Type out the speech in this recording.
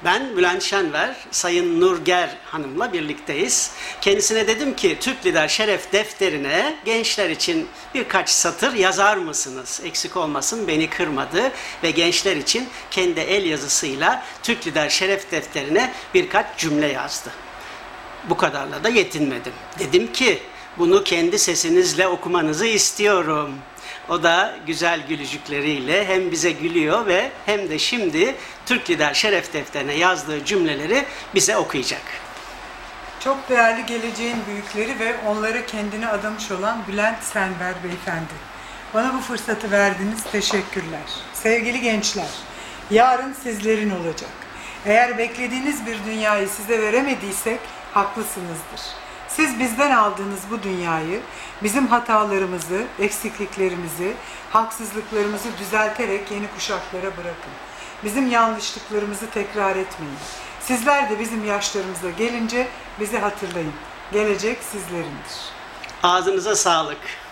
Ben Bülent Şenver, Sayın Nurger Hanım'la birlikteyiz. Kendisine dedim ki Türk Lider Şeref Defteri'ne gençler için birkaç satır yazar mısınız? Eksik olmasın, beni kırmadı ve gençler için kendi el yazısıyla Türk Lider Şeref Defteri'ne birkaç cümle yazdı. Bu kadarla da yetinmedim. Dedim ki bunu kendi sesinizle okumanızı istiyorum. O da güzel gülücükleriyle hem bize gülüyor ve hem de şimdi Türk Lider Şeref Defteri'ne yazdığı cümleleri bize okuyacak. Çok değerli geleceğin büyükleri ve onları kendine adamış olan Bülent Şenver Beyefendi. Bana bu fırsatı verdiniz, teşekkürler. Sevgili gençler, yarın sizlerin olacak. Eğer beklediğiniz bir dünyayı size veremediysek haklısınızdır. Siz bizden aldığınız bu dünyayı, bizim hatalarımızı, eksikliklerimizi, haksızlıklarımızı düzelterek yeni kuşaklara bırakın. Bizim yanlışlıklarımızı tekrar etmeyin. Sizler de bizim yaşlarımıza gelince bizi hatırlayın. Gelecek sizlerindir. Ağzınıza sağlık.